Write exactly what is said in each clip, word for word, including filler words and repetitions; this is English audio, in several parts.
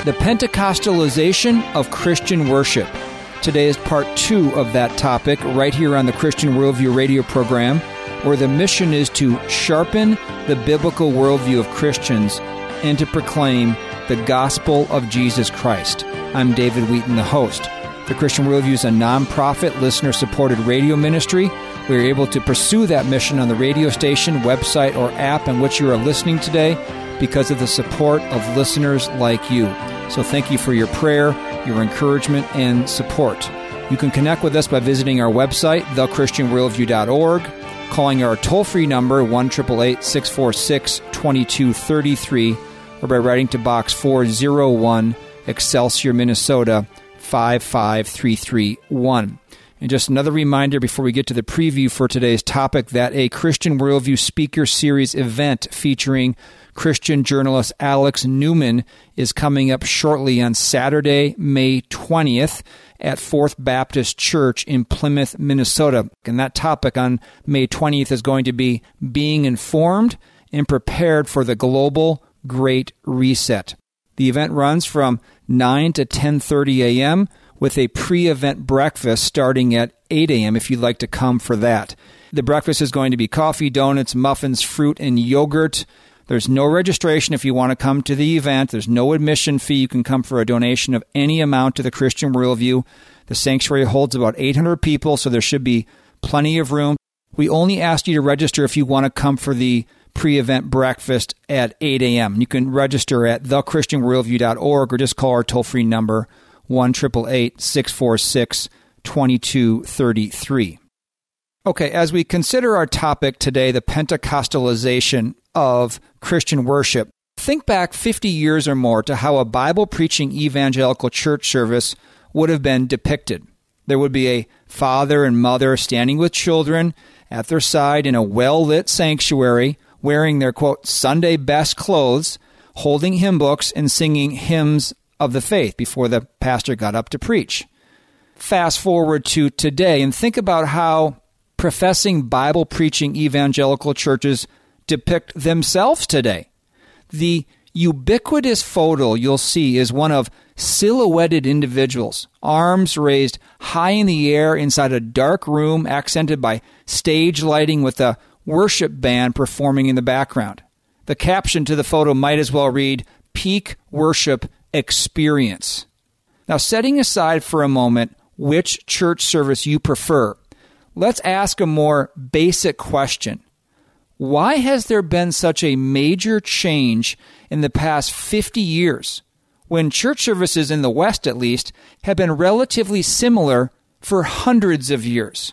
the Pentecostalization of Christian worship. Today is part two of that topic right here on the Christian Worldview radio program, where the mission is to sharpen the biblical worldview of Christians and to proclaim the gospel of Jesus Christ. I'm David Wheaton, the host. The Christian Worldview is a nonprofit, listener-supported radio ministry. We are able to pursue that mission on the radio station, website, or app in which you are listening today because of the support of listeners like you. So thank you for your prayer, your encouragement, and support. You can connect with us by visiting our website, the christian worldview dot org, calling our toll-free number, one eight eight eight, six four six, two two three three, or by writing to Box four oh one, Excelsior, Minnesota, five five three three one. And just another reminder before we get to the preview for today's topic that a Christian Worldview Speaker Series event featuring Christian journalist Alex Newman is coming up shortly on Saturday, May twentieth at Fourth Baptist Church in Plymouth, Minnesota. And that topic on May twentieth is going to be being informed and prepared for the global Great Reset. The event runs from nine to ten thirty a.m. with a pre-event breakfast starting at eight a.m. if you'd like to come for that. The breakfast is going to be coffee, donuts, muffins, fruit, and yogurt. There's no registration if you want to come to the event. There's no admission fee. You can come for a donation of any amount to the Christian Worldview. The sanctuary holds about eight hundred people, so there should be plenty of room. We only ask you to register if you want to come for the pre-event breakfast at eight a.m. You can register at the christian worldview dot org or just call our toll-free number, one eight eight eight, six four six, two two three three. Okay, as we consider our topic today, the Pentecostalization of Christian worship, think back fifty years or more to how a Bible-preaching evangelical church service would have been depicted. There would be a father and mother standing with children at their side in a well-lit sanctuary, wearing their, quote, Sunday best clothes, holding hymn books and singing hymns of the faith before the pastor got up to preach. Fast forward to today and think about how professing Bible-preaching evangelical churches depict themselves today. The ubiquitous photo you'll see is one of silhouetted individuals, arms raised high in the air inside a dark room accented by stage lighting with a worship band performing in the background. The caption to the photo might as well read, Peak Worship Experience. Now, setting aside for a moment which church service you prefer, let's ask a more basic question. Why has there been such a major change in the past fifty years when church services in the West, at least, have been relatively similar for hundreds of years?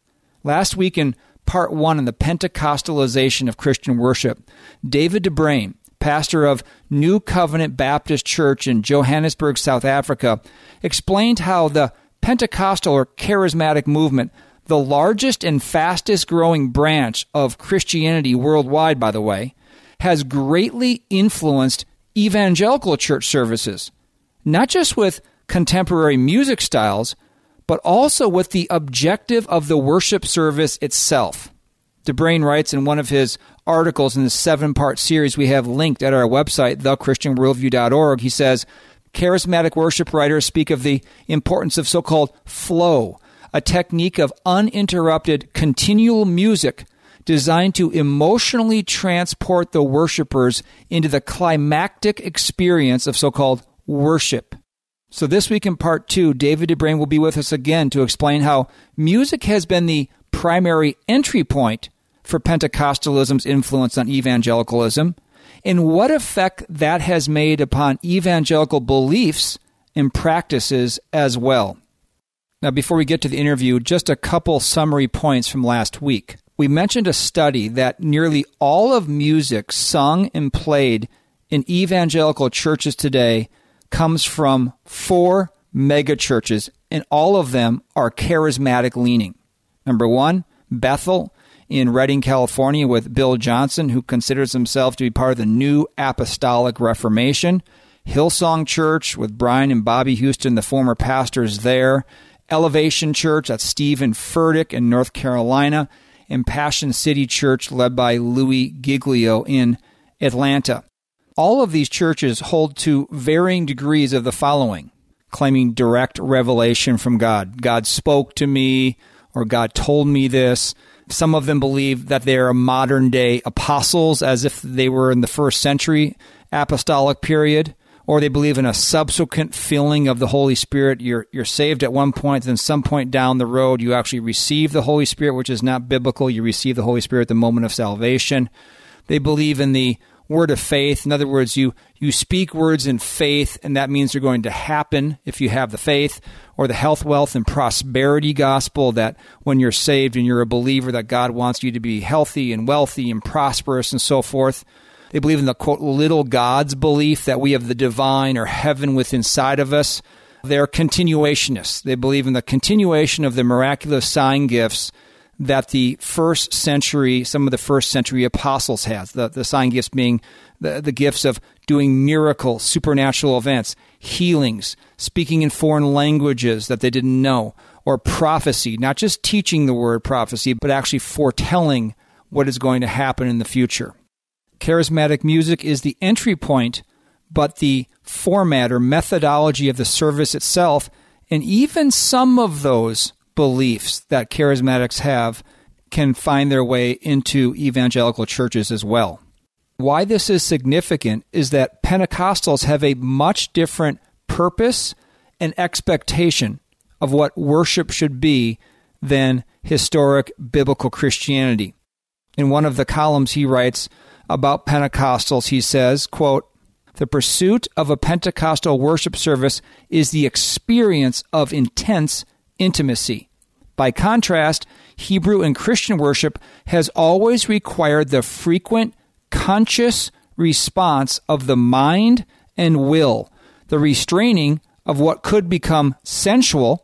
Last week in part one on the Pentecostalization of Christian worship, David DeBrain, pastor of New Covenant Baptist Church in Johannesburg, South Africa, explained how the Pentecostal or charismatic movement, the largest and fastest growing branch of Christianity worldwide, by the way, has greatly influenced evangelical church services, not just with contemporary music styles, but also with the objective of the worship service itself. DeBrain writes in one of his articles in the seven-part series we have linked at our website, the christian worldview dot org, he says, charismatic worship writers speak of the importance of so-called flow, a technique of uninterrupted, continual music designed to emotionally transport the worshipers into the climactic experience of so-called worship. So this week in part two, David DeBrain will be with us again to explain how music has been the primary entry point for Pentecostalism's influence on evangelicalism, and what effect that has made upon evangelical beliefs and practices as well. Now, before we get to the interview, just a couple summary points from last week. We mentioned a study that nearly all of music sung and played in evangelical churches today comes from four megachurches, and all of them are charismatic leaning. Number one, Bethel in Redding, California, with Bill Johnson, who considers himself to be part of the New Apostolic Reformation. Hillsong Church with Brian and Bobby Houston, the former pastors there. Elevation Church, that's Stephen Furtick in North Carolina. And Passion City Church, led by Louis Giglio in Atlanta. All of these churches hold to varying degrees of the following: claiming direct revelation from God. God spoke to me, or God told me this. Some of them believe that they are modern-day apostles, as if they were in the first century apostolic period, or they believe in a subsequent filling of the Holy Spirit. You're you're saved at one point, then some point down the road, you actually receive the Holy Spirit, which is not biblical. You receive the Holy Spirit at the moment of salvation. They believe in the word of faith. In other words, you you speak words in faith, and that means they're going to happen if you have the faith. Or the health, wealth, and prosperity gospel, that when you're saved and you're a believer, that God wants you to be healthy and wealthy and prosperous and so forth. They believe in the, quote, little gods belief, that we have the divine or heaven within inside of us. They're continuationists. They believe in the continuation of the miraculous sign gifts that the first century, some of the first century apostles had. The, the sign gifts being the, the gifts of doing miracles, supernatural events, healings, speaking in foreign languages that they didn't know, or prophecy, not just teaching the word prophecy, but actually foretelling what is going to happen in the future. Charismatic music is the entry point, but the format or methodology of the service itself, and even some of those beliefs that charismatics have, can find their way into evangelical churches as well. Why this is significant is that Pentecostals have a much different purpose and expectation of what worship should be than historic biblical Christianity. In one of the columns he writes about Pentecostals, he says, quote, "The pursuit of a Pentecostal worship service is the experience of intense intimacy. By contrast, Hebrew and Christian worship has always required the frequent, conscious response of the mind and will, the restraining of what could become sensual,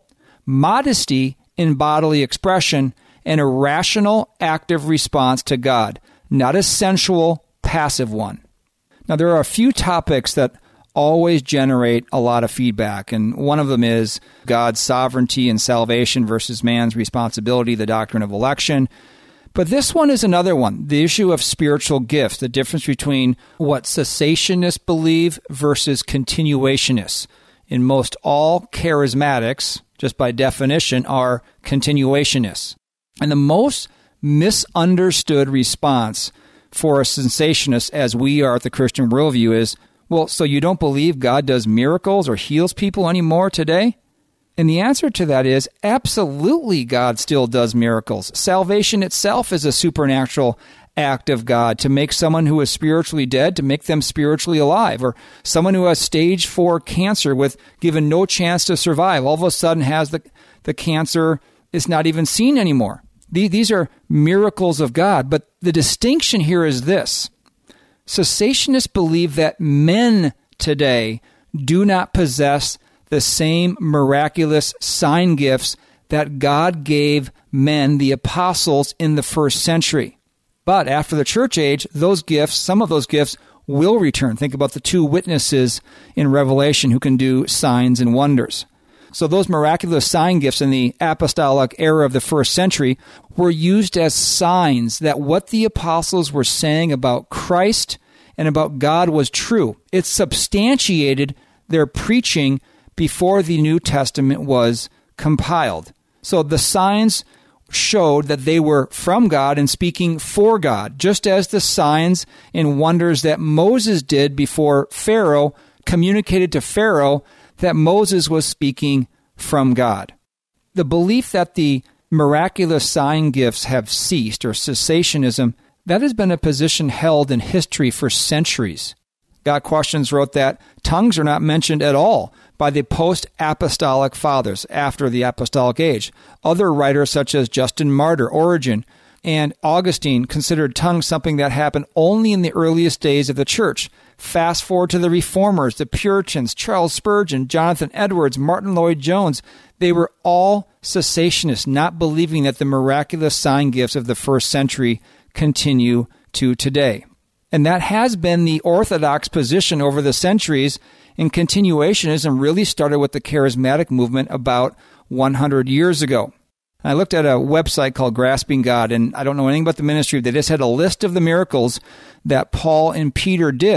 modesty in bodily expression, and a rational, active response to God, not a sensual, passive one." Now, there are a few topics that always generate a lot of feedback, and one of them is God's sovereignty and salvation versus man's responsibility, the doctrine of election. But this one is another one, the issue of spiritual gifts, the difference between what cessationists believe versus continuationists. In most all charismatics, just by definition, are continuationists. And the most misunderstood response for a cessationist, as we are at the Christian Worldview, is, well, so you don't believe God does miracles or heals people anymore today? And the answer to that is absolutely, God still does miracles. Salvation itself is a supernatural act of God to make someone who is spiritually dead, to make them spiritually alive, or someone who has stage four cancer with given no chance to survive, all of a sudden has the, the cancer is not even seen anymore. These are miracles of God. But the distinction here is this. Cessationists believe that men today do not possess the same miraculous sign gifts that God gave men, the apostles, in the first century. But after the church age, those gifts, some of those gifts will return. Think about the two witnesses in Revelation who can do signs and wonders. So those miraculous sign gifts in the apostolic era of the first century were used as signs that what the apostles were saying about Christ and about God was true. It substantiated their preaching before the New Testament was compiled. So the signs showed that they were from God and speaking for God, just as the signs and wonders that Moses did before Pharaoh communicated to Pharaoh that Moses was speaking from God. The belief that the miraculous sign gifts have ceased, or cessationism, that has been a position held in history for centuries. Got Questions wrote that tongues are not mentioned at all by the post-apostolic fathers after the apostolic age. Other writers such as Justin Martyr, Origen, and Augustine considered tongues something that happened only in the earliest days of the church. Fast forward to the Reformers, the Puritans, Charles Spurgeon, Jonathan Edwards, Martin Lloyd-Jones. They were all cessationists, not believing that the miraculous sign gifts of the first century continue to today. And that has been the orthodox position over the centuries, and continuationism really started with the charismatic movement about one hundred years ago. I looked at a website called Grasping God, and I don't know anything about the ministry. They just had a list of the miracles that Paul and Peter did,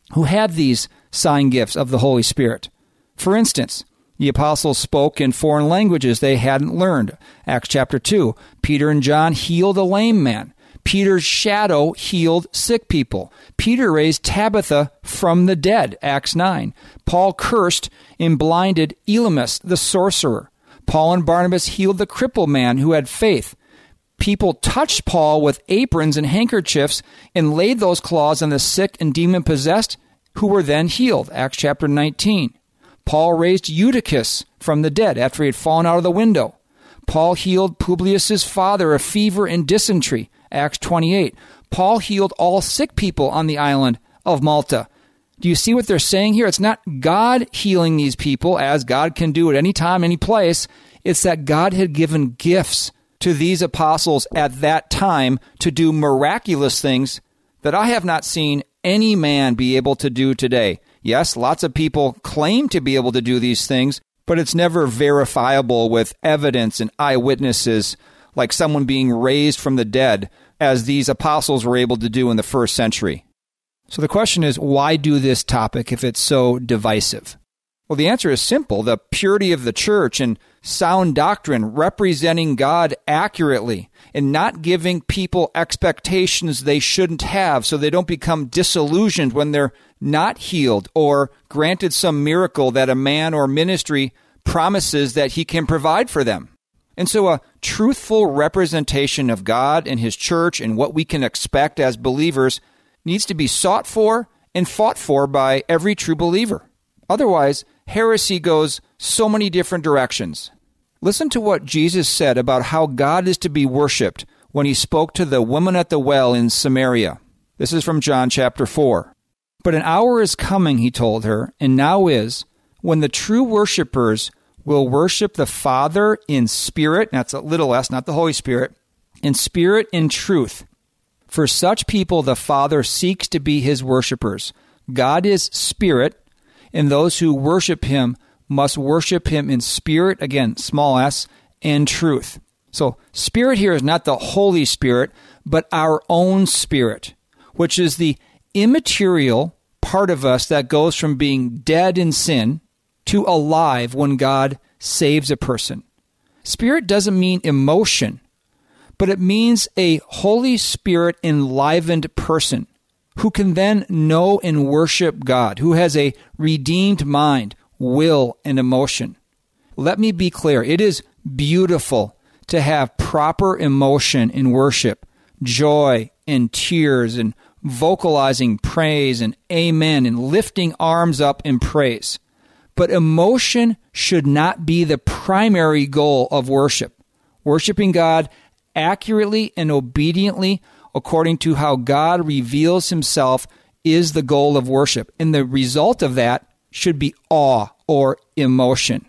who had these sign gifts of the Holy Spirit. For instance, the apostles spoke in foreign languages they hadn't learned. Acts chapter two, Peter and John healed a lame man. Peter's shadow healed sick people. Peter raised Tabitha from the dead, Acts nine. Paul cursed and blinded Elymas, the sorcerer. Paul and Barnabas healed the crippled man who had faith. People touched Paul with aprons and handkerchiefs and laid those cloths on the sick and demon-possessed, who were then healed, Acts chapter nineteen. Paul raised Eutychus from the dead after he had fallen out of the window. Paul healed Publius's father of fever and dysentery, Acts twenty-eight. Paul healed all sick people on the island of Malta. Do you see what they're saying here? It's not God healing these people, as God can do at any time, any place. It's that God had given gifts to these apostles at that time to do miraculous things that I have not seen any man be able to do today. Yes, lots of people claim to be able to do these things, but it's never verifiable with evidence and eyewitnesses like someone being raised from the dead, as these apostles were able to do in the first century. So the question is, why do this topic if it's so divisive? Well, the answer is simple. The purity of the church and sound doctrine, representing God accurately and not giving people expectations they shouldn't have so they don't become disillusioned when they're not healed or granted some miracle that a man or ministry promises that he can provide for them. And so a truthful representation of God and His church and what we can expect as believers needs to be sought for and fought for by every true believer. Otherwise, heresy goes so many different directions. Listen to what Jesus said about how God is to be worshipped when He spoke to the woman at the well in Samaria. This is from John chapter four. But an hour is coming, He told her, and now is, when the true worshipers will worship the Father in spirit, that's a little s, not the Holy Spirit, in spirit and truth. For such people the Father seeks to be His worshipers. God is spirit, and those who worship Him must worship Him in spirit, again, small s, and truth. So spirit here is not the Holy Spirit, but our own spirit, which is the immaterial part of us that goes from being dead in sin to alive when God saves a person. Spirit doesn't mean emotion, but it means a Holy Spirit enlivened person who can then know and worship God, who has a redeemed mind, will, and emotion. Let me be clear. It is beautiful to have proper emotion in worship, joy and tears and vocalizing praise and amen and lifting arms up in praise. But emotion should not be the primary goal of worship. Worshiping God accurately and obediently according to how God reveals Himself is the goal of worship. And the result of that should be awe or emotion.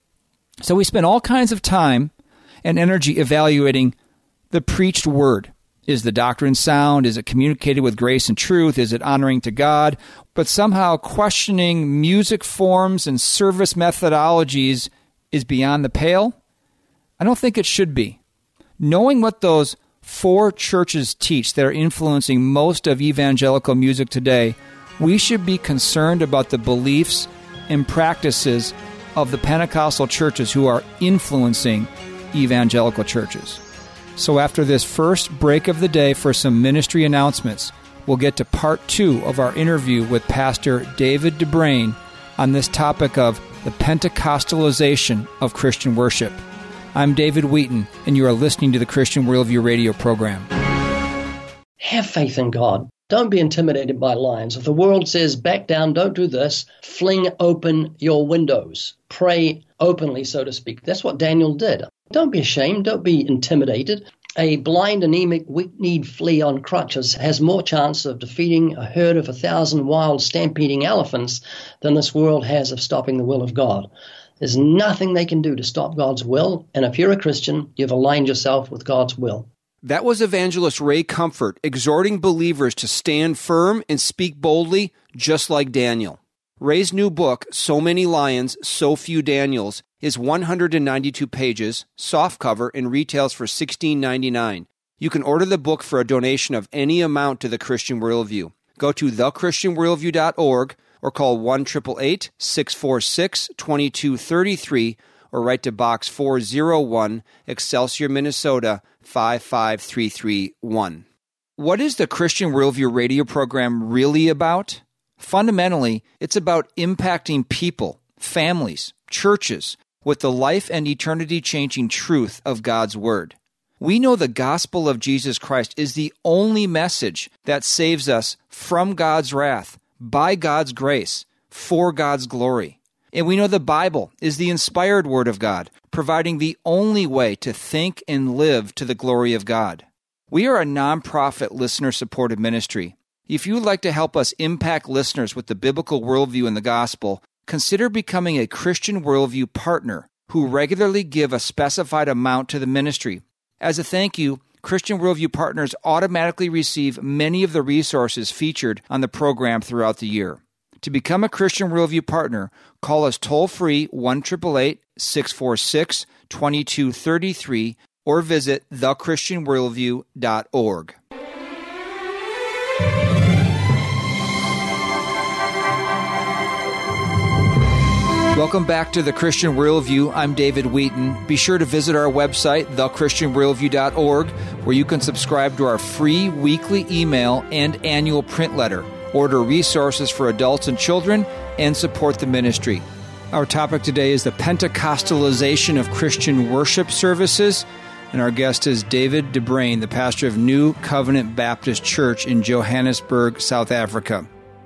So we spend all kinds of time and energy evaluating the preached word. Is the doctrine sound? Is it communicated with grace and truth? Is it honoring to God? But somehow questioning music forms and service methodologies is beyond the pale? I don't think it should be. Knowing what those four churches teach that are influencing most of evangelical music today, we should be concerned about the beliefs and practices of the Pentecostal churches who are influencing evangelical churches. So after this first break of the day for some ministry announcements, we'll get to part two of our interview with Pastor David DeBrain on this topic of the Pentecostalization of Christian worship. I'm David Wheaton, and you are listening to the Christian Worldview radio program. Have faith in God. Don't be intimidated by lions. If the world says, back down, don't do this, fling open your windows. Pray openly, so to speak. That's what Daniel did. Don't be ashamed. Don't be intimidated. A blind, anemic, weak-kneed flea on crutches has more chance of defeating a herd of a thousand wild, stampeding elephants than this world has of stopping the will of God. There's nothing they can do to stop God's will, and if you're a Christian, you've aligned yourself with God's will. That was evangelist Ray Comfort exhorting believers to stand firm and speak boldly, just like Daniel. Ray's new book, So Many Lions, So Few Daniels, is one hundred ninety-two pages, softcover, and retails for sixteen ninety-nine. You can order the book for a donation of any amount to the Christian Worldview. go to the christian worldview dot org or call one eight eight eight, six four six, two two three three or write to Box four oh one, Excelsior, Minnesota, five five three three one. What is the Christian Worldview radio program really about? Fundamentally, it's about impacting people, families, churches, with the life and eternity-changing truth of God's Word. We know the gospel of Jesus Christ is the only message that saves us from God's wrath, by God's grace, for God's glory. And we know the Bible is the inspired Word of God, providing the only way to think and live to the glory of God. We are a nonprofit listener-supported ministry. If you would like to help us impact listeners with the biblical worldview and the gospel, consider becoming a Christian Worldview partner who regularly give a specified amount to the ministry. As a thank you, Christian Worldview partners automatically receive many of the resources featured on the program throughout the year. To become a Christian Worldview partner, call us toll-free one eight eight eight, six four six, two two three three or visit the christian worldview dot org. Welcome back to The Christian Worldview. I'm David Wheaton. Be sure to visit our website, the christian worldview dot org, where you can subscribe to our free weekly email and annual print letter, order resources for adults and children, and support the ministry. Our topic today is the Pentecostalization of Christian worship services, and our guest is David de Bruyn, the pastor of New Covenant Baptist Church in Johannesburg, South Africa.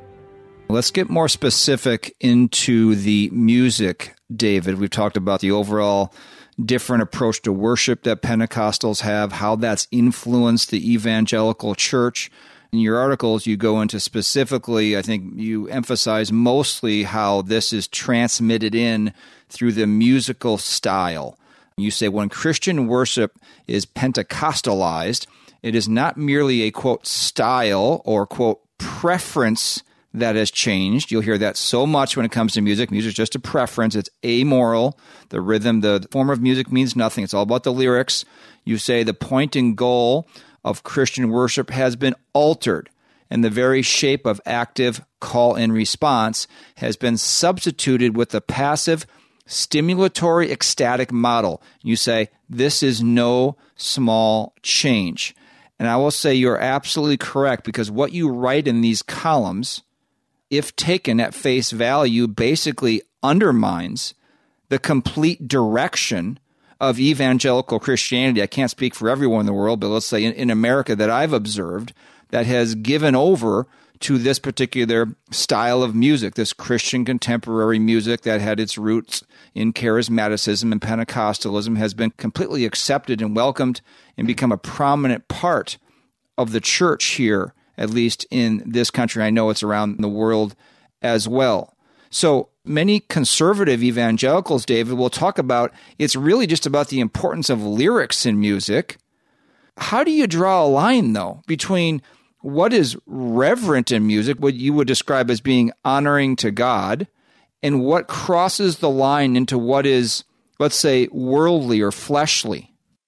Let's get more specific into the music, David. We've talked about the overall different approach to worship that Pentecostals have, how that's influenced the evangelical church. In your articles, you go into specifically, I think you emphasize mostly how this is transmitted in through the musical style. You say when Christian worship is Pentecostalized, it is not merely a, quote, style or, quote, preference that has changed. You'll hear that so much when it comes to music. Music is just a preference. It's amoral. The rhythm, the form of music means nothing. It's all about the lyrics. You say the point and goal of Christian worship has been altered, and the very shape of active call and response has been substituted with the passive, stimulatory, ecstatic model. You say, this is no small change. And I will say you're absolutely correct, because what you write in these columns, if taken at face value, basically undermines the complete direction of evangelical Christianity. I can't speak for everyone in the world, but let's say in, in America that I've observed that has given over to this particular style of music, this Christian contemporary music that had its roots in charismaticism and Pentecostalism, has been completely accepted and welcomed and become a prominent part of the church here, at least in this country. I know it's around the world as well. So many conservative evangelicals, David, will talk about it's really just about the importance of lyrics in music. How do you draw a line, though, between what is reverent in music, what you would describe as being honoring to God, and what crosses the line into what is, let's say, worldly or fleshly?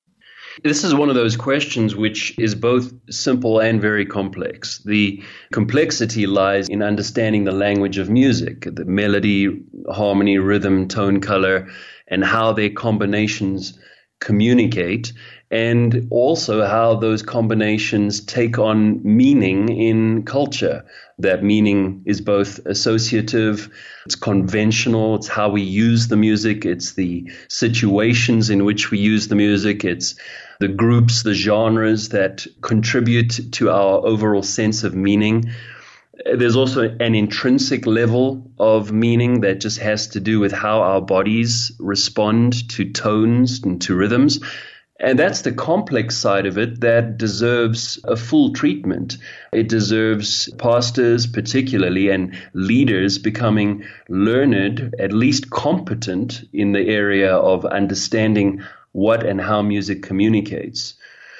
This is one of those questions which is both simple and very complex. The complexity lies in understanding the language of music, the melody, harmony, rhythm, tone, color, and how their combinations communicate, and also how those combinations take on meaning in culture. That meaning is both associative, it's conventional, it's how we use the music, it's the situations in which we use the music, it's the groups, the genres that contribute to our overall sense of meaning. There's also an intrinsic level of meaning that just has to do with how our bodies respond to tones and to rhythms. And that's the complex side of it that deserves a full treatment. It deserves pastors particularly and leaders becoming learned, at least competent in the area of understanding what and how music communicates.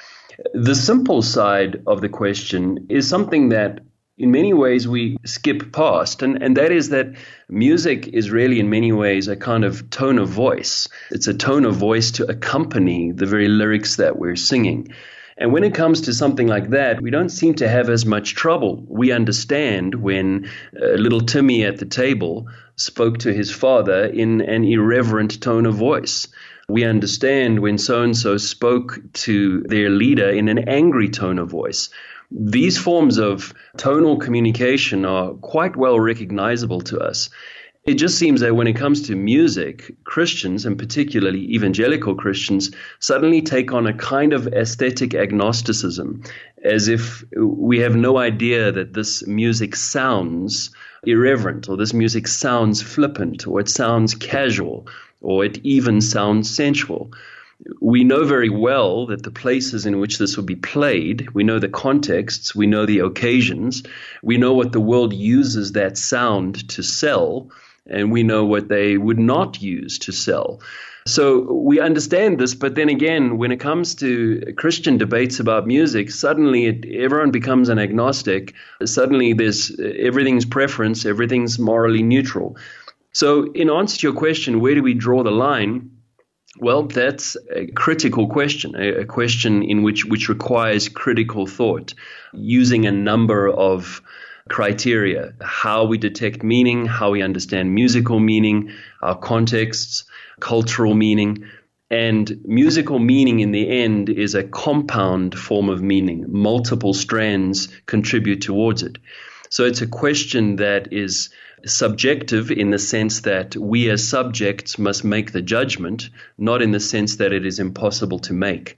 The simple side of the question is something that in many ways we skip past, and, and that is that music is really in many ways a kind of tone of voice. It's a tone of voice to accompany the very lyrics that we're singing. And when it comes to something like that, we don't seem to have as much trouble. We understand when uh, little Timmy at the table spoke to his father in an irreverent tone of voice. We understand when so-and-so spoke to their leader in an angry tone of voice. These forms of tonal communication are quite well recognizable to us. It just seems that when it comes to music, Christians, and particularly evangelical Christians, suddenly take on a kind of aesthetic agnosticism, as if we have no idea that this music sounds irreverent, or this music sounds flippant, or it sounds casual, or it even sounds sensual. We know very well that the places in which this will be played, we know the contexts, we know the occasions, we know what the world uses that sound to sell, and we know what they would not use to sell. So we understand this, but then again, when it comes to Christian debates about music, suddenly it, everyone becomes an agnostic. Suddenly there's everything's preference, everything's morally neutral. So in answer to your question, where do we draw the line? Well, that's a critical question, a, a question in which, which requires critical thought, using a number of criteria: how we detect meaning, how we understand musical meaning, our contexts, cultural meaning. And musical meaning in the end is a compound form of meaning. Multiple strands contribute towards it. So it's a question that is subjective in the sense that we as subjects must make the judgment, not in the sense that it is impossible to make.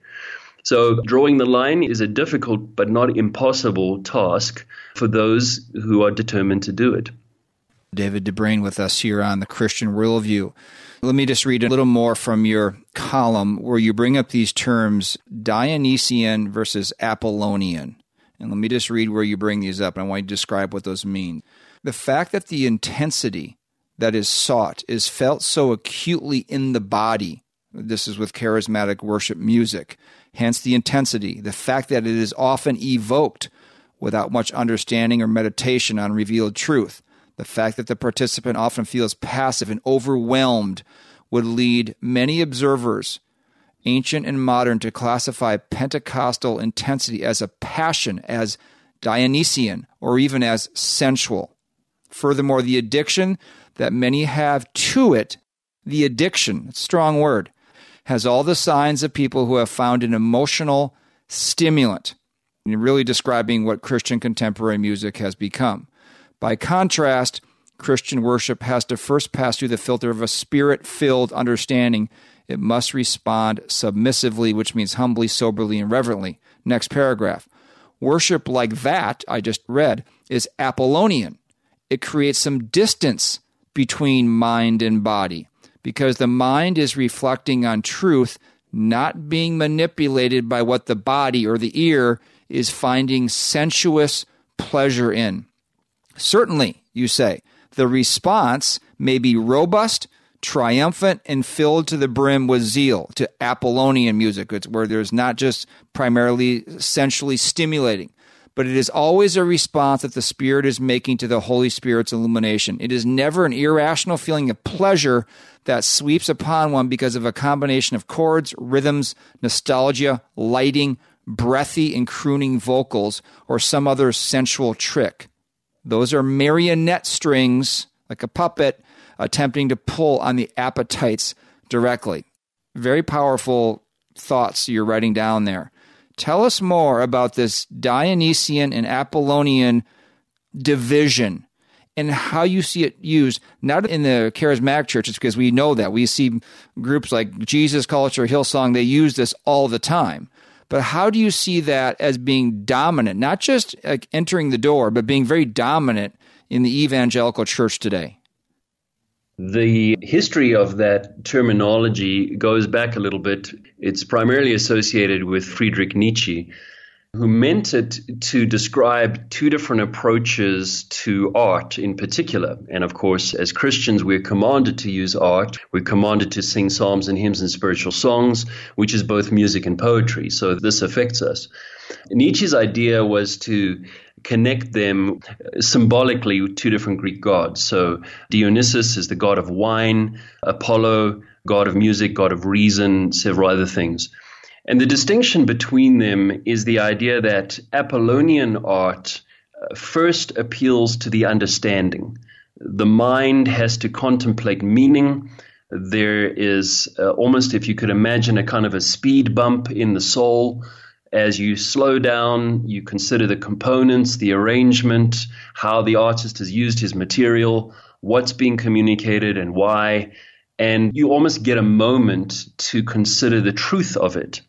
So drawing the line is a difficult but not impossible task for those who are determined to do it. David DeBrain with us here on the Christian Worldview. Let me just read a little more from your column where you bring up these terms, Dionysian versus Apollonian. And let me just read where you bring these up, and I want you to describe what those mean. The fact that the intensity that is sought is felt so acutely in the body. This is with charismatic worship music. Hence the intensity. The fact that it is often evoked without much understanding or meditation on revealed truth. The fact that the participant often feels passive and overwhelmed would lead many observers, ancient and modern, to classify Pentecostal intensity as a passion, as Dionysian, or even as sensual. Furthermore, the addiction that many have to it, the addiction, strong word, has all the signs of people who have found an emotional stimulant. And you're really describing what Christian contemporary music has become. By contrast, Christian worship has to first pass through the filter of a spirit-filled understanding. It must respond submissively, which means humbly, soberly, and reverently. Next paragraph. Worship like that I just read is Apollonian. It creates some distance between mind and body because the mind is reflecting on truth, not being manipulated by what the body or the ear is finding sensuous pleasure in. Certainly, you say, the response may be robust, triumphant, and filled to the brim with zeal, to Apollonian music, it's where there's not just primarily sensually stimulating, but it is always a response that the Spirit is making to the Holy Spirit's illumination. It is never an irrational feeling of pleasure that sweeps upon one because of a combination of chords, rhythms, nostalgia, lighting, breathy and crooning vocals, or some other sensual trick. Those are marionette strings, like a puppet, attempting to pull on the appetites directly. Very powerful thoughts you're writing down there. Tell us more about this Dionysian and Apollonian division and how you see it used, not in the charismatic churches, because we know that. We see groups like Jesus Culture, Hillsong, they use this all the time. But how do you see that as being dominant, not just like entering the door, but being very dominant in the evangelical church today? The history of that terminology goes back a little bit. It's primarily associated with Friedrich Nietzsche, who meant it to describe two different approaches to art in particular. And of course, as Christians, we're commanded to use art. We're commanded to sing psalms and hymns and spiritual songs, which is both music and poetry. So this affects us. Nietzsche's idea was to connect them symbolically with two different Greek gods. So Dionysus is the god of wine, Apollo, god of music, god of reason, several other things. And the distinction between them is the idea that Apollonian art uh, first appeals to the understanding. The mind has to contemplate meaning. There is uh, almost, if you could imagine, a kind of a speed bump in the soul. As you slow down, you consider the components, the arrangement, how the artist has used his material, what's being communicated and why, and you almost get a moment to consider the truth of it.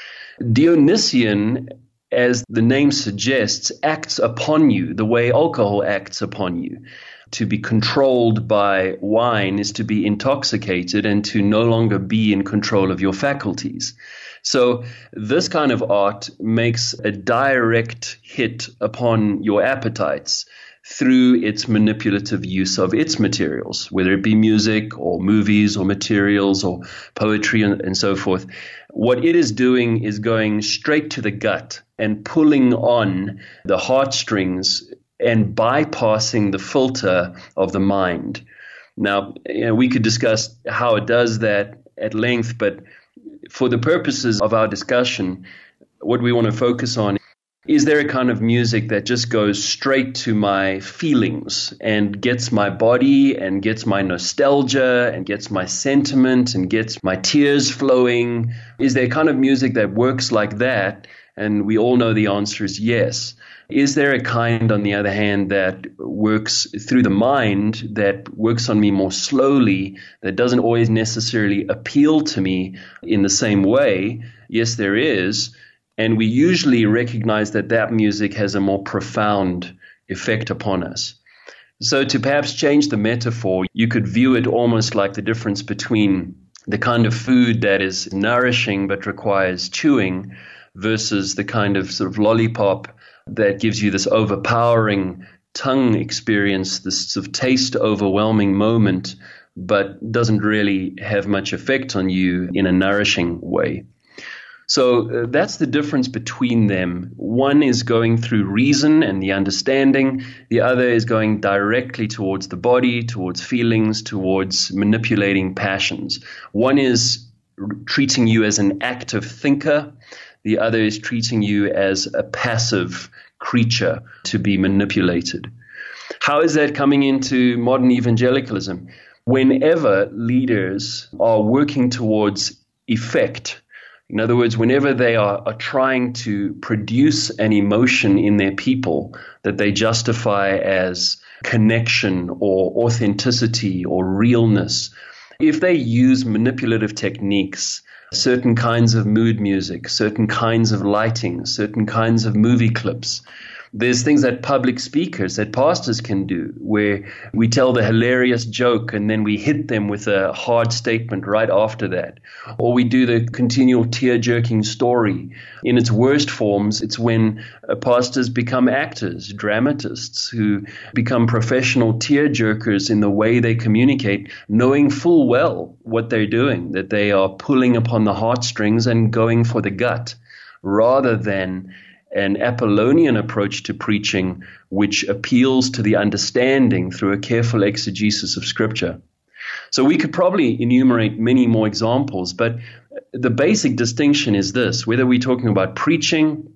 Dionysian, as the name suggests, acts upon you the way alcohol acts upon you. To be controlled by wine is to be intoxicated and to no longer be in control of your faculties. So this kind of art makes a direct hit upon your appetites through its manipulative use of its materials, whether it be music or movies or materials or poetry and, and so forth. What it is doing is going straight to the gut and pulling on the heartstrings and bypassing the filter of the mind. Now, you know, we could discuss how it does that at length, but for the purposes of our discussion, what we want to focus on is there a kind of music that just goes straight to my feelings and gets my body and gets my nostalgia and gets my sentiment and gets my tears flowing? Is there a kind of music that works like that? And we all know the answer is yes. Is there a kind, on the other hand, that works through the mind, that works on me more slowly, that doesn't always necessarily appeal to me in the same way? Yes, there is. And we usually recognize that that music has a more profound effect upon us. So to perhaps change the metaphor, you could view it almost like the difference between the kind of food that is nourishing but requires chewing versus the kind of sort of lollipop that gives you this overpowering tongue experience, this sort of taste overwhelming moment, but doesn't really have much effect on you in a nourishing way. So uh, that's the difference between them. One is going through reason and the understanding. The other is going directly towards the body, towards feelings, towards manipulating passions. One is r- treating you as an active thinker. The other is treating you as a passive creature to be manipulated. How is that coming into modern evangelicalism? Whenever leaders are working towards effect, in other words, whenever they are, are trying to produce an emotion in their people that they justify as connection or authenticity or realness, if they use manipulative techniques, certain kinds of mood music, certain kinds of lighting, certain kinds of movie clips. There's things that public speakers, that pastors can do, where we tell the hilarious joke and then we hit them with a hard statement right after that. Or we do the continual tear-jerking story. In its worst forms, it's when pastors become actors, dramatists, who become professional tear-jerkers in the way they communicate, knowing full well what they're doing, that they are pulling upon the heartstrings and going for the gut, rather than an Apollonian approach to preaching, which appeals to the understanding through a careful exegesis of Scripture. So we could probably enumerate many more examples, but the basic distinction is this: whether we're talking about preaching,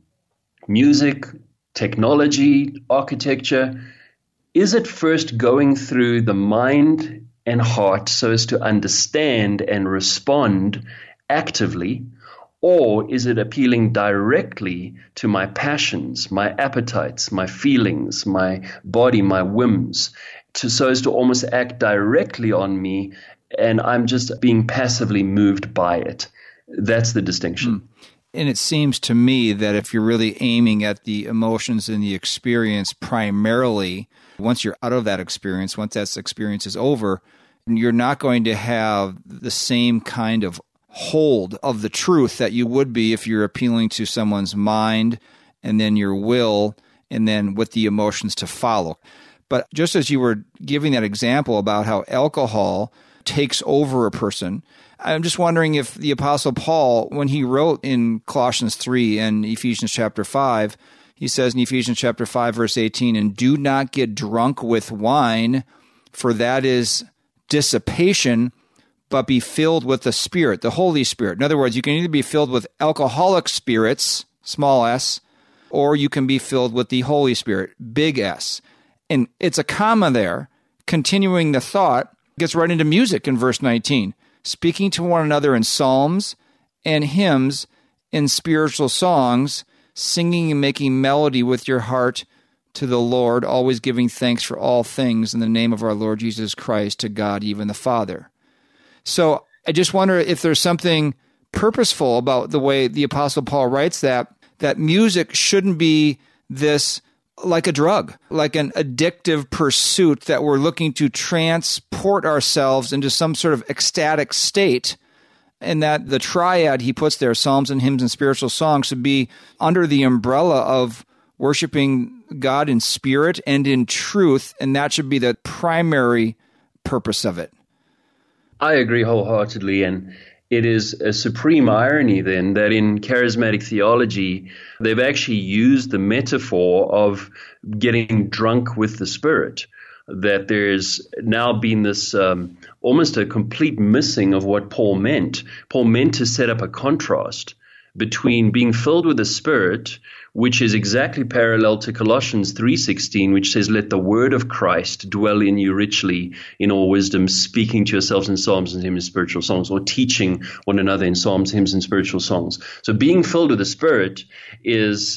music, technology, architecture, is it first going through the mind and heart so as to understand and respond actively? Or is it appealing directly to my passions, my appetites, my feelings, my body, my whims, to, so as to almost act directly on me, and I'm just being passively moved by it? That's the distinction. Mm. And it seems to me that if you're really aiming at the emotions and the experience primarily, once you're out of that experience, once that experience is over, you're not going to have the same kind of hold of the truth that you would be if you're appealing to someone's mind and then your will and then with the emotions to follow. But just as you were giving that example about how alcohol takes over a person, I'm just wondering if the Apostle Paul, when he wrote in Colossians three and Ephesians chapter five, he says in Ephesians chapter five, verse eighteen, "And do not get drunk with wine, for that is dissipation, but be filled with the Spirit, the Holy Spirit. In other words, you can either be filled with alcoholic spirits, small s, or you can be filled with the Holy Spirit, big S. And it's a comma there, continuing the thought, gets right into music in verse nineteen. Speaking to one another in psalms and hymns and spiritual songs, singing and making melody with your heart to the Lord, always giving thanks for all things in the name of our Lord Jesus Christ to God, even the Father. So I just wonder if there's something purposeful about the way the Apostle Paul writes that, that music shouldn't be this like a drug, like an addictive pursuit that we're looking to transport ourselves into some sort of ecstatic state, and that the triad he puts there, psalms and hymns and spiritual songs, should be under the umbrella of worshiping God in spirit and in truth, and that should be the primary purpose of it. I agree wholeheartedly, and it is a supreme irony then that in charismatic theology, they've actually used the metaphor of getting drunk with the Spirit, that there's now been this um, almost a complete missing of what Paul meant. Paul meant to set up a contrast between being filled with the Spirit, which is exactly parallel to Colossians three sixteen, which says, let the word of Christ dwell in you richly in all wisdom, speaking to yourselves in psalms and hymns and spiritual songs, or teaching one another in psalms, hymns, and spiritual songs. So being filled with the Spirit is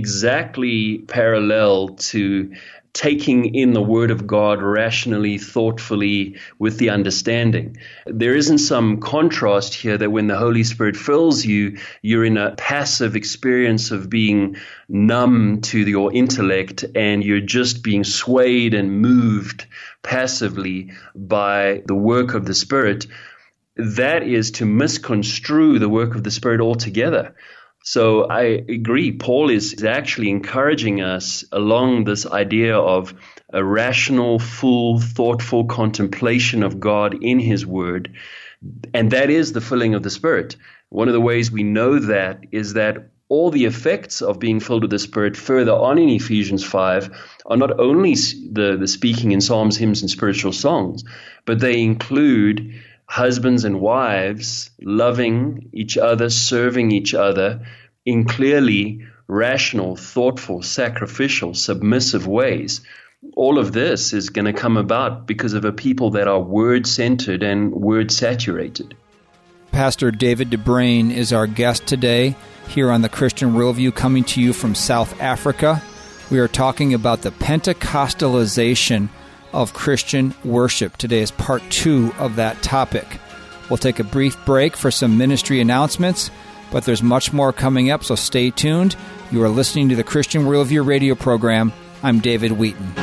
exactly parallel to taking in the Word of God rationally, thoughtfully, with the understanding. There isn't some contrast here that when the Holy Spirit fills you, you're in a passive experience of being numb to your intellect and you're just being swayed and moved passively by the work of the Spirit. That is to misconstrue the work of the Spirit altogether. So I agree. Paul is actually encouraging us along this idea of a rational, full, thoughtful contemplation of God in His Word. And that is the filling of the Spirit. One of the ways we know that is that all the effects of being filled with the Spirit further on in Ephesians five are not only the, the speaking in psalms, hymns, and spiritual songs, but they include husbands and wives loving each other, serving each other in clearly rational, thoughtful, sacrificial, submissive ways. All of this is going to come about because of a people that are word-centered and word-saturated. Pastor David DeBrain is our guest today here on the Christian Worldview, coming to you from South Africa. We are talking about the Pentecostalization of Christian worship. Today is part two of that topic. We'll take a brief break for some ministry announcements, but there's much more coming up, so stay tuned. You are listening to the Christian Worldview radio program. I'm David Wheaton.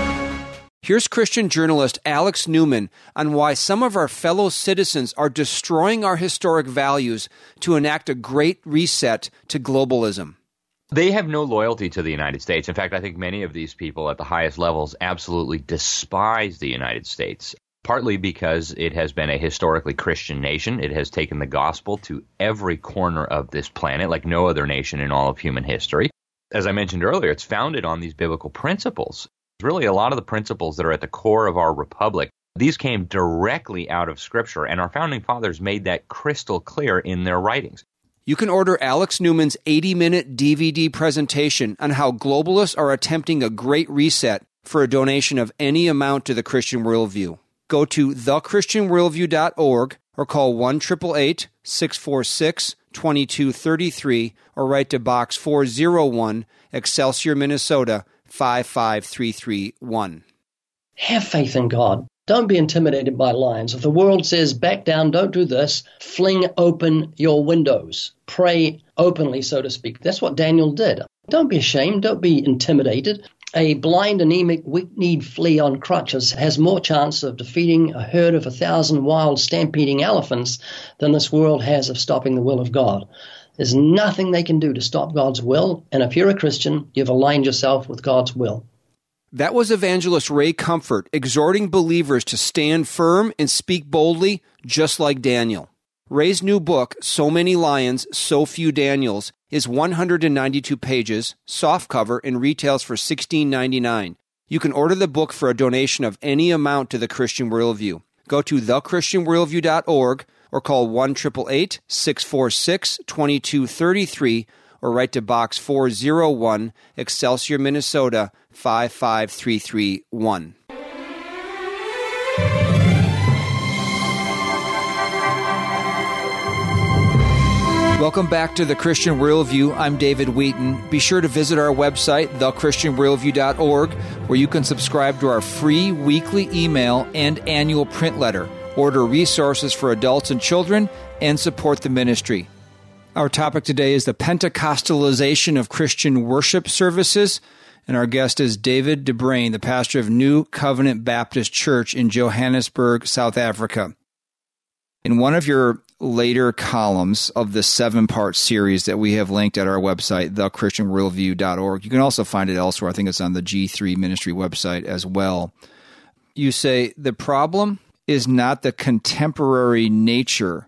Here's Christian journalist Alex Newman on why some of our fellow citizens are destroying our historic values to enact a great reset to globalism. They have no loyalty to the United States. In fact, I think many of these people at the highest levels absolutely despise the United States, partly because it has been a historically Christian nation. It has taken the gospel to every corner of this planet like no other nation in all of human history. As I mentioned earlier, it's founded on these biblical principles. Really, a lot of the principles that are at the core of our republic, these came directly out of Scripture, and our founding fathers made that crystal clear in their writings. You can order Alex Newman's eighty-minute D V D presentation on how globalists are attempting a great reset for a donation of any amount to the Christian Worldview. Go to the christian worldview dot org or call one eight eight eight, six four six, two two three three or write to Box four oh one, Excelsior, Minnesota, five five three three one. Have faith in God. Don't be intimidated by lions. If the world says, back down, don't do this, fling open your windows. Pray openly, so to speak. That's what Daniel did. Don't be ashamed. Don't be intimidated. A blind, anemic, weak-kneed flea on crutches has more chance of defeating a herd of a thousand wild, stampeding elephants than this world has of stopping the will of God. There's nothing they can do to stop God's will, and if you're a Christian, you've aligned yourself with God's will. That was evangelist Ray Comfort exhorting believers to stand firm and speak boldly, just like Daniel. Ray's new book, So Many Lions, So Few Daniels, is one hundred ninety-two pages, softcover, and retails for sixteen ninety-nine. You can order the book for a donation of any amount to the Christian Worldview. Go to the christian worldview dot org or call one eight eight eight, six four six, two two three three or write to Box four oh one, Excelsior, Minnesota, five five three three one. Welcome back to The Christian Worldview. I'm David Wheaton. Be sure to visit our website, the christian worldview dot org, where you can subscribe to our free weekly email and annual print letter, order resources for adults and children, and support the ministry. Our topic today is the Pentecostalization of Christian worship services, and our guest is David DeBrain, the pastor of New Covenant Baptist Church in Johannesburg, South Africa. In one of your later columns of the seven-part series that we have linked at our website, the christian worldview dot org. You can also find it elsewhere. I think it's on the G three Ministry website as well. You say the problem is not the contemporary nature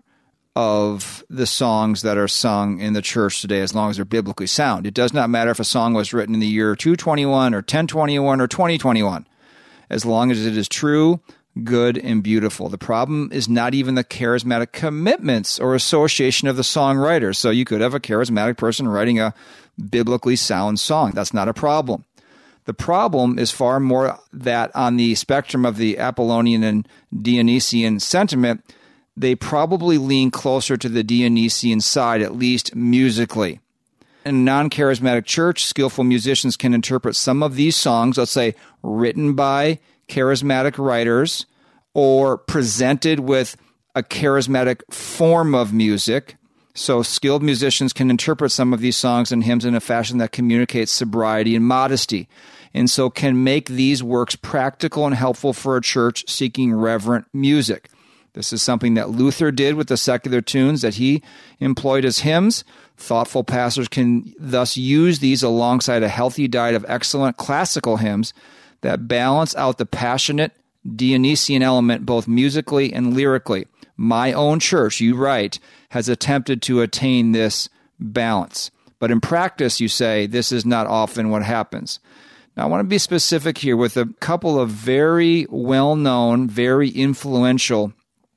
of the songs that are sung in the church today, as long as they're biblically sound. It does not matter if a song was written in the year two twenty-one or ten twenty-one or twenty twenty-one, as long as it is true, good, and beautiful. The problem is not even the charismatic commitments or association of the songwriters. So you could have a charismatic person writing a biblically sound song. That's not a problem. The problem is far more that on the spectrum of the Apollonian and Dionysian sentiment, they probably lean closer to the Dionysian side, at least musically. In a non-charismatic church, skillful musicians can interpret some of these songs, let's say written by charismatic writers or presented with a charismatic form of music. So skilled musicians can interpret some of these songs and hymns in a fashion that communicates sobriety and modesty, and so can make these works practical and helpful for a church seeking reverent music. This is something that Luther did with the secular tunes that he employed as hymns. Thoughtful pastors can thus use these alongside a healthy diet of excellent classical hymns that balance out the passionate Dionysian element both musically and lyrically. My own church, you write, has attempted to attain this balance. But in practice, you say, this is not often what happens. Now, I want to be specific here with a couple of very well-known, very influential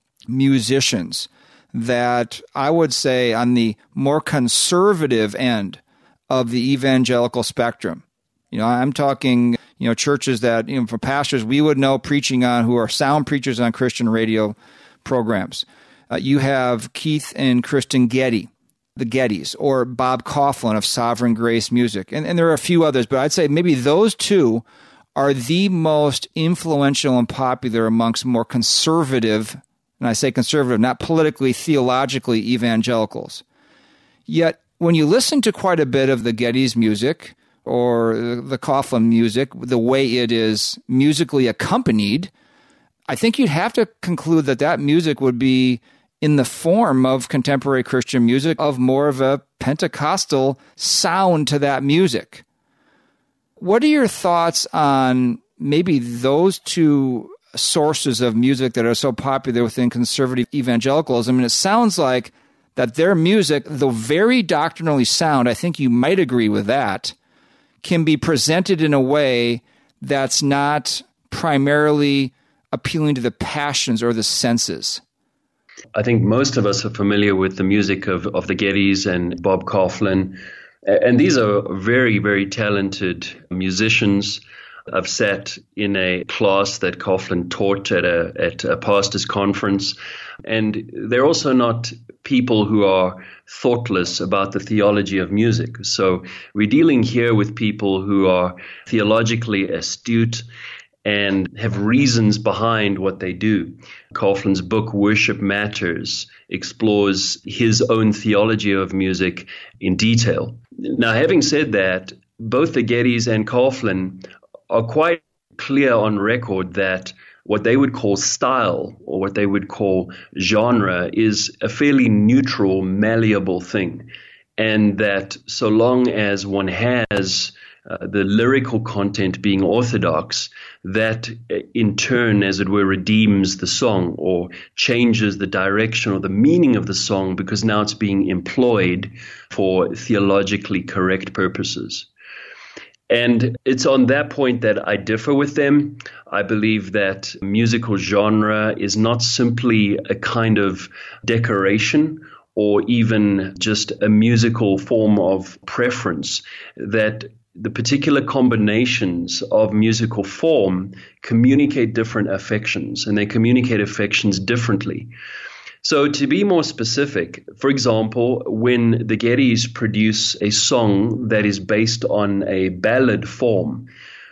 musicians that I would say on the more conservative end of the evangelical spectrum. You know, I'm talking, you know, churches that, you know, for pastors we would know preaching on, who are sound preachers on Christian radio programs. Uh, you have Keith and Kristen Getty, the Gettys, or Bob Kauflin of Sovereign Grace Music. And, and there are a few others, but I'd say maybe those two are the most influential and popular amongst more conservative, and I say conservative, not politically, theologically evangelicals. Yet, when you listen to quite a bit of the Gettys' music or the Kauflin music, the way it is musically accompanied, I think you'd have to conclude that that music would be in the form of contemporary Christian music, of more of a Pentecostal sound to that music. What are your thoughts on maybe those two sources of music that are so popular within conservative evangelicalism? And it sounds like that their music, though very doctrinally sound, I think you might agree with that, can be presented in a way that's not primarily appealing to the passions or the senses. I think most of us are familiar with the music of, of the Gettys and Bob Kauflin. And these are very, very talented musicians. I've sat in a class that Kauflin taught at a at a pastor's conference, and they're also not people who are thoughtless about the theology of music. So we're dealing here with people who are theologically astute and have reasons behind what they do. Kauflin's book, Worship Matters, explores his own theology of music in detail. Now, having said that, both the Gettys and Kauflin are quite clear on record that what they would call style or what they would call genre is a fairly neutral, malleable thing. And that so long as one has uh, the lyrical content being orthodox, that in turn, as it were, redeems the song or changes the direction or the meaning of the song because now it's being employed for theologically correct purposes. And it's on that point that I differ with them. I believe that musical genre is not simply a kind of decoration or even just a musical form of preference, that the particular combinations of musical form communicate different affections, and they communicate affections differently. So to be more specific, for example, when the Gettys produce a song that is based on a ballad form,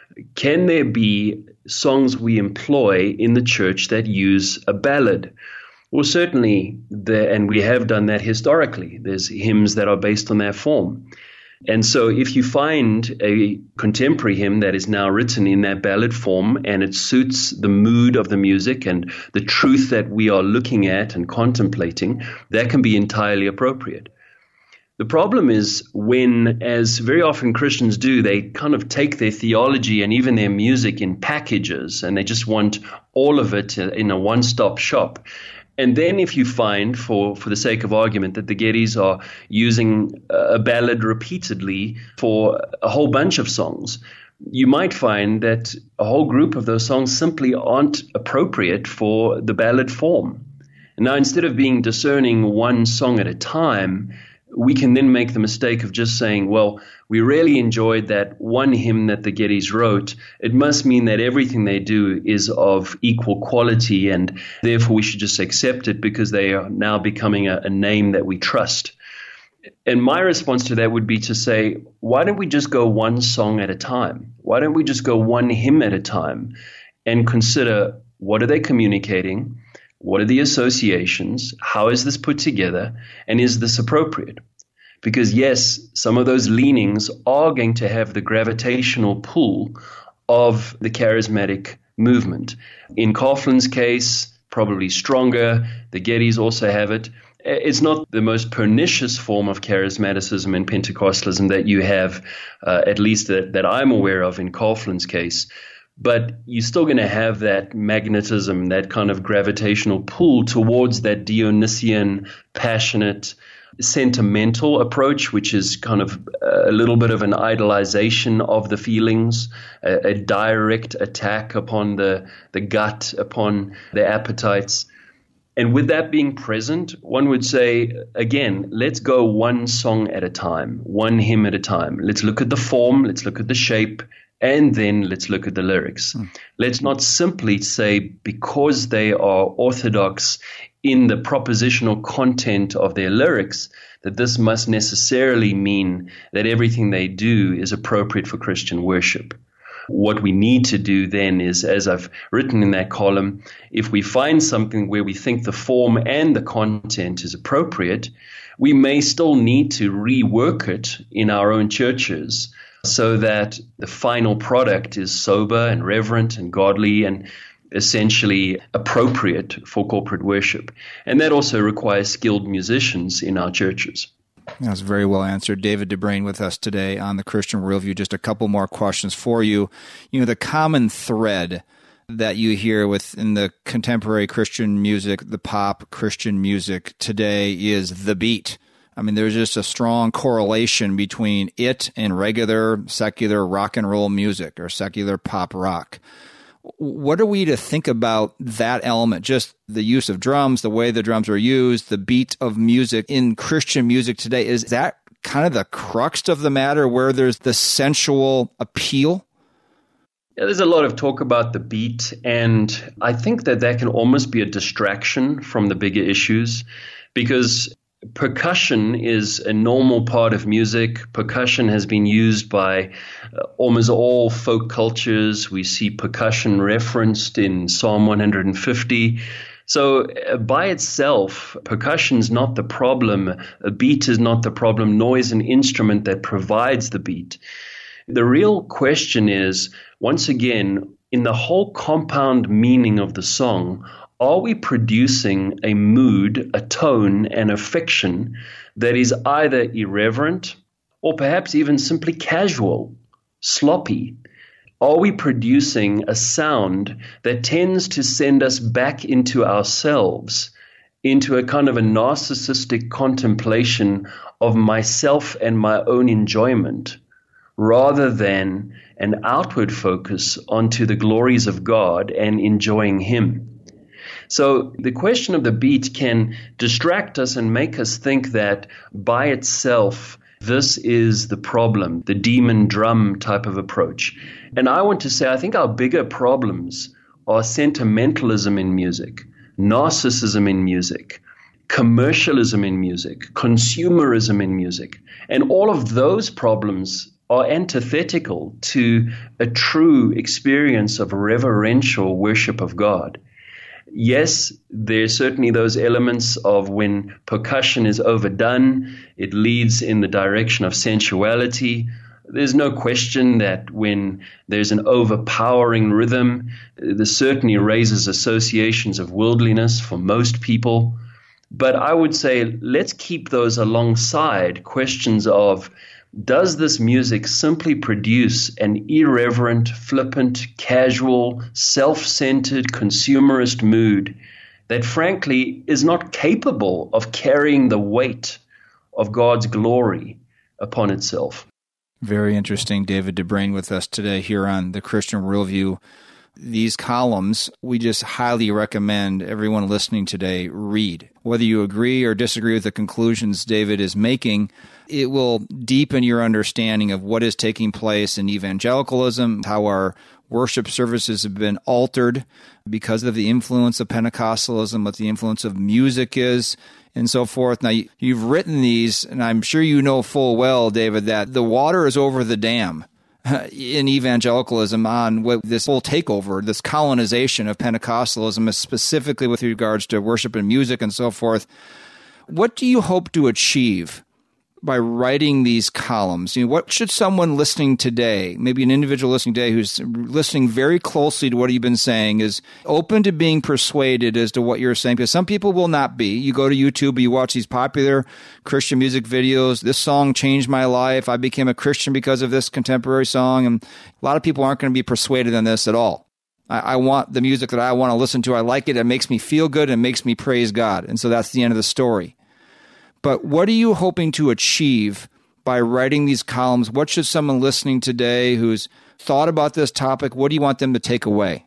can there be songs we employ in the church that use a ballad? Well, certainly, the, and we have done that historically. There's hymns that are based on that form. And so if you find a contemporary hymn that is now written in that ballad form and it suits the mood of the music and the truth that we are looking at and contemplating, that can be entirely appropriate. The problem is when, as very often Christians do, they kind of take their theology and even their music in packages and they just want all of it in a one-stop shop. And then if you find, for, for the sake of argument, that the Gettys are using a ballad repeatedly for a whole bunch of songs, you might find that a whole group of those songs simply aren't appropriate for the ballad form. And now, instead of being discerning one song at a time, we can then make the mistake of just saying, well, we really enjoyed that one hymn that the Gettys wrote. It must mean that everything they do is of equal quality, and therefore we should just accept it because they are now becoming a, a name that we trust. And my response to that would be to say, why don't we just go one song at a time? Why don't we just go one hymn at a time and consider, what are they communicating? What are the associations? How is this put together? And is this appropriate? Because yes, some of those leanings are going to have the gravitational pull of the charismatic movement. In Coughlin's case, probably stronger. The Gettys also have it. It's not the most pernicious form of charismaticism and Pentecostalism that you have, uh, at least that, that I'm aware of in Coughlin's case. But you're still going to have that magnetism, that kind of gravitational pull towards that Dionysian, passionate, sentimental approach, which is kind of a little bit of an idolization of the feelings, a, a direct attack upon the, the gut, upon the appetites. And with that being present, one would say, again, let's go one song at a time, one hymn at a time. Let's look at the form, let's look at the shape, and then let's look at the lyrics. Mm. Let's not simply say because they are orthodox in the propositional content of their lyrics that this must necessarily mean that everything they do is appropriate for Christian worship. What we need to do then is, as I've written in that column, if we find something where we think the form and the content is appropriate, we may still need to rework it in our own churches so that the final product is sober and reverent and godly and essentially appropriate for corporate worship. And that also requires skilled musicians in our churches. That was very well answered. David DeBrain with us today on the Christian Worldview. Just a couple more questions for you. You know, the common thread that you hear within the contemporary Christian music, the pop Christian music today, is the beat. I mean, there's just a strong correlation between it and regular secular rock and roll music or secular pop rock. What are we to think about that element, just the use of drums, the way the drums are used, the beat of music in Christian music today? Is that kind of the crux of the matter where there's the sensual appeal? Yeah, there's a lot of talk about the beat, and I think that that can almost be a distraction from the bigger issues because percussion is a normal part of music. Percussion has been used by uh, almost all folk cultures. We see percussion referenced in Psalm one hundred fifty. So uh, by itself, percussion is not the problem. A beat is not the problem, nor is an instrument that provides the beat. The real question is, once again, in the whole compound meaning of the song, are we producing a mood, a tone, and affection that is either irreverent or perhaps even simply casual, sloppy? Are we producing a sound that tends to send us back into ourselves, into a kind of a narcissistic contemplation of myself and my own enjoyment? rather than an outward focus onto the glories of God and enjoying Him. So the question of the beat can distract us and make us think that by itself, this is the problem, the demon drum type of approach. And I want to say, I think our bigger problems are sentimentalism in music, narcissism in music, commercialism in music, consumerism in music. And all of those problems are antithetical to a true experience of reverential worship of God. Yes, there's certainly those elements of when percussion is overdone, it leads in the direction of sensuality. There's no question that when there's an overpowering rhythm, this certainly raises associations of worldliness for most people. But I would say let's keep those alongside questions of, does this music simply produce an irreverent, flippant, casual, self-centered, consumerist mood that frankly is not capable of carrying the weight of God's glory upon itself? Very interesting. David DeBrain with us today here on the Christian Worldview. These columns, we just highly recommend everyone listening today read. Whether you agree or disagree with the conclusions David is making, it will deepen your understanding of what is taking place in evangelicalism, how our worship services have been altered because of the influence of Pentecostalism, what the influence of music is, and so forth. Now, you've written these, and I'm sure you know full well, David, that the water is over the dam in evangelicalism on what this whole takeover, this colonization of Pentecostalism, specifically with regards to worship and music and so forth. What do you hope to achieve by writing these columns? You know, what should someone listening today, maybe an individual listening today who's listening very closely to what you've been saying, is open to being persuaded as to what you're saying? Because some people will not be. You go to YouTube, you watch these popular Christian music videos. This song changed my life. I became a Christian because of this contemporary song. And a lot of people aren't going to be persuaded on this at all. I, I want the music that I want to listen to. I like it. It makes me feel good. It makes me praise God. And so that's the end of the story. But what are you hoping to achieve by writing these columns? What should someone listening today who's thought about this topic, what do you want them to take away?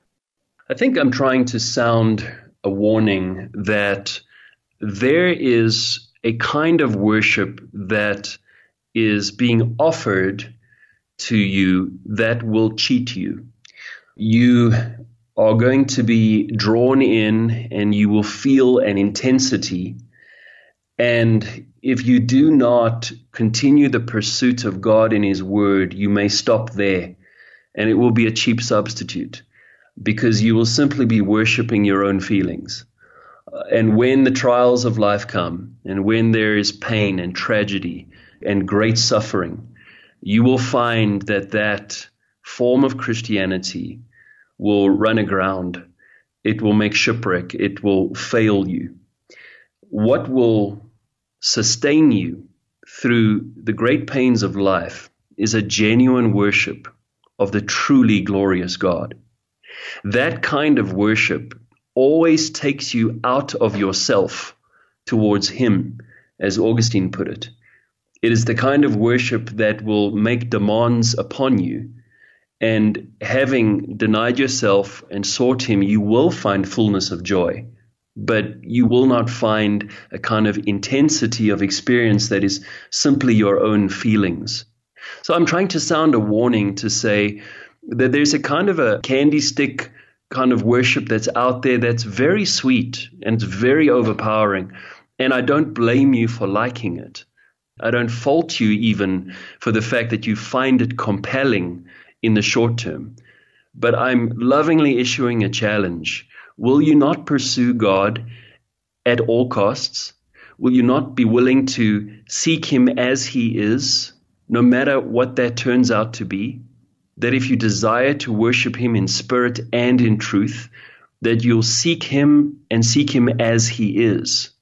I think I'm trying to sound a warning that there is a kind of worship that is being offered to you that will cheat you. You are going to be drawn in and you will feel an intensity. And if you do not continue the pursuit of God in His Word, you may stop there, and it will be a cheap substitute because you will simply be worshiping your own feelings. Uh, and when the trials of life come, and when there is pain and tragedy and great suffering, you will find that that form of Christianity will run aground. It will make shipwreck. It will fail you. What will sustain you through the great pains of life is a genuine worship of the truly glorious God. That kind of worship always takes you out of yourself towards Him, as Augustine put it. It is the kind of worship that will make demands upon you, and having denied yourself and sought Him, you will find fullness of joy. But you will not find a kind of intensity of experience that is simply your own feelings. So I'm trying to sound a warning to say that there's a kind of a candy stick kind of worship that's out there that's very sweet and it's very overpowering. And I don't blame you for liking it. I don't fault you even for the fact that you find it compelling in the short term. But I'm lovingly issuing a challenge. Will you not pursue God at all costs? Will you not be willing to seek Him as He is, no matter what that turns out to be? That if you desire to worship Him in spirit and in truth, that you'll seek Him and seek Him as He is.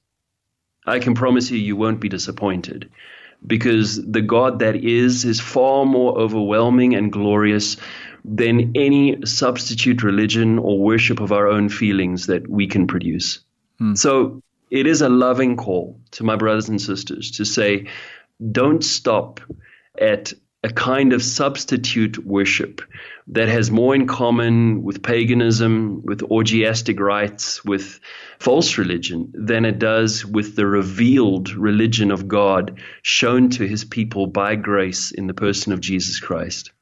I can promise you, you won't be disappointed, because the God that is is far more overwhelming and glorious than any substitute religion or worship of our own feelings that we can produce. Hmm. So it is a loving call to my brothers and sisters to say, don't stop at a kind of substitute worship that has more in common with paganism, with orgiastic rites, with false religion than it does with the revealed religion of God shown to his people by grace in the person of Jesus Christ.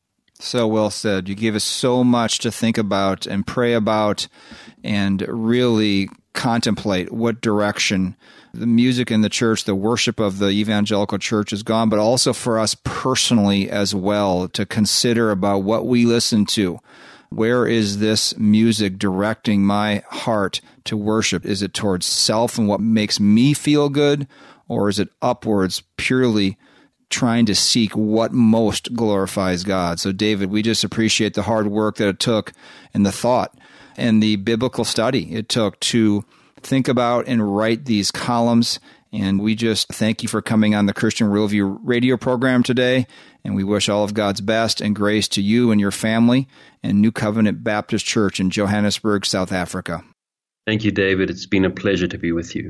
So well said. You gave us so much to think about and pray about and really contemplate what direction the music in the church, the worship of the evangelical church has gone, but also for us personally as well to consider about what we listen to. Where is this music directing my heart to worship? Is it towards self and what makes me feel good, or is it upwards, purely trying to seek what most glorifies God? So, David, we just appreciate the hard work that it took and the thought and the biblical study it took to think about and write these columns. And we just thank you for coming on the Christian Worldview radio program today. And we wish all of God's best and grace to you and your family and New Covenant Baptist Church in Johannesburg, South Africa. Thank you, David. It's been a pleasure to be with you.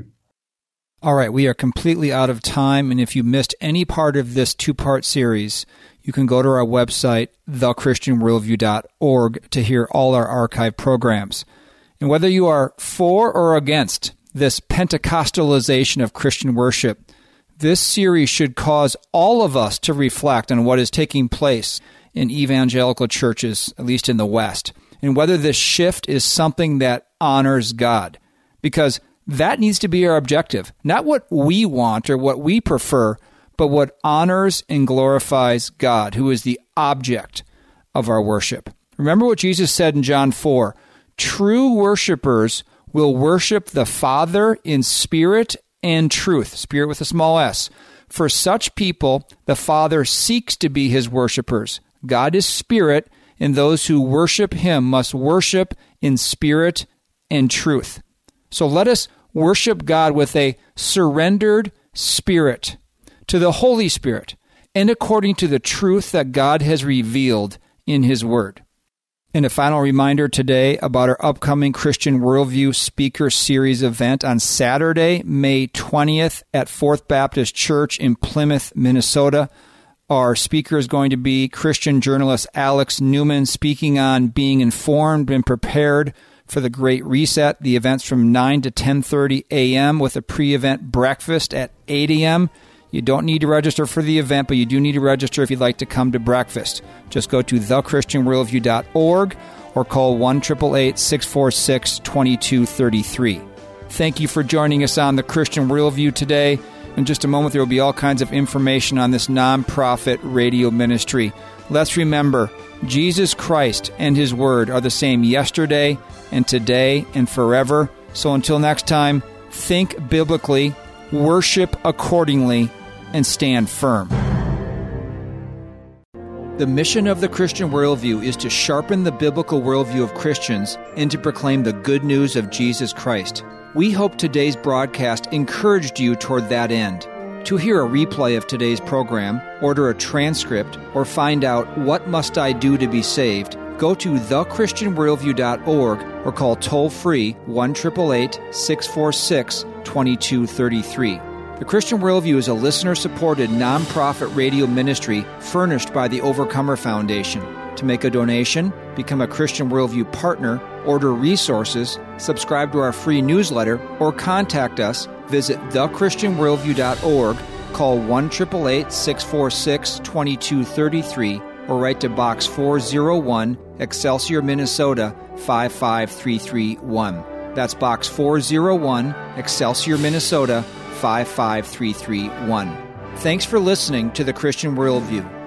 All right, we are completely out of time. And if you missed any part of this two-part series, you can go to our website, the christian worldview dot org, to hear all our archive programs. And whether you are for or against this Pentecostalization of Christian worship, this series should cause all of us to reflect on what is taking place in evangelical churches, at least in the West, and whether this shift is something that honors God. Because that needs to be our objective. Not what we want or what we prefer, but what honors and glorifies God, who is the object of our worship. Remember what Jesus said in John four, true worshipers will worship the Father in spirit and truth, spirit with a small s. For such people, the Father seeks to be his worshipers. God is spirit, and those who worship him must worship in spirit and truth. So let us worship God with a surrendered spirit to the Holy Spirit and according to the truth that God has revealed in his word. And a final reminder today about our upcoming Christian Worldview Speaker Series event on Saturday, May twentieth at Fourth Baptist Church in Plymouth, Minnesota. Our speaker is going to be Christian journalist Alex Newman, speaking on being informed and prepared for the Great Reset. The event's from nine to ten thirty a.m. with a pre-event breakfast at eight a.m. You don't need to register for the event, but you do need to register if you'd like to come to breakfast. Just go to the christian worldview dot org or call one eight eight eight, six four six, two two three three. Thank you for joining us on the Christian Worldview today. In just a moment, there will be all kinds of information on this nonprofit radio ministry. Let's remember, Jesus Christ and his word are the same yesterday and today and forever. So until next time, think biblically, worship accordingly, and stand firm. The mission of the Christian Worldview is to sharpen the biblical worldview of Christians and to proclaim the good news of Jesus Christ. We hope today's broadcast encouraged you toward that end. To hear a replay of today's program, order a transcript, or find out what must I do to be saved, go to the christian worldview dot org or call toll-free one eight eight eight, six four six, two two three three. The Christian Worldview is a listener-supported nonprofit radio ministry furnished by the Overcomer Foundation. To make a donation, become a Christian Worldview partner, order resources, subscribe to our free newsletter, or contact us, visit the christian worldview dot org, call one eight eight eight, six four six, two two three three, or write to Box four oh one, Excelsior, Minnesota, five five three three one. That's Box four oh one, Excelsior, Minnesota, five five three three one. Thanks for listening to the Christian Worldview.